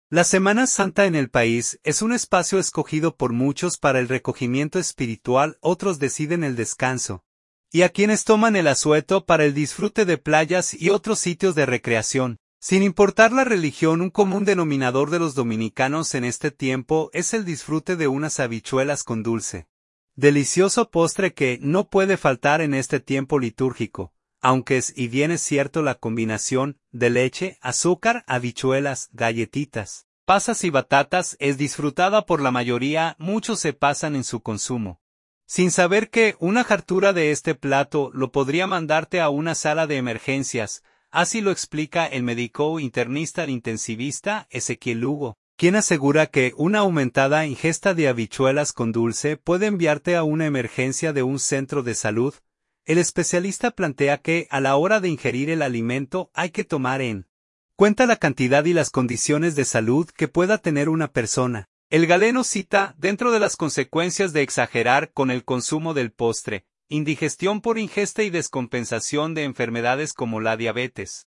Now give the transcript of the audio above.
La Semana Santa en el país es un espacio escogido por muchos para el recogimiento espiritual, otros deciden el descanso. Y a quienes toman el asueto para el disfrute de playas y otros sitios de recreación. Sin importar la religión, un común denominador de los dominicanos en este tiempo es el disfrute de unas habichuelas con dulce. Delicioso postre que no puede faltar en este tiempo litúrgico. Aunque es y bien es cierto la combinación de leche, azúcar, habichuelas, galletitas, pasas y batatas es disfrutada por la mayoría, muchos se pasan en su consumo. Sin saber que una hartura de este plato lo podría mandarte a una sala de emergencias, así lo explica el médico internista intensivista Ezequiel Lugo, quien asegura que una aumentada ingesta de habichuelas con dulce puede enviarte a una emergencia de un centro de salud. El especialista plantea que, a la hora de ingerir el alimento, hay que tomar en cuenta la cantidad y las condiciones de salud que pueda tener una persona. El galeno cita, dentro de las consecuencias de exagerar con el consumo del postre, indigestión por ingesta y descompensación de enfermedades como la diabetes.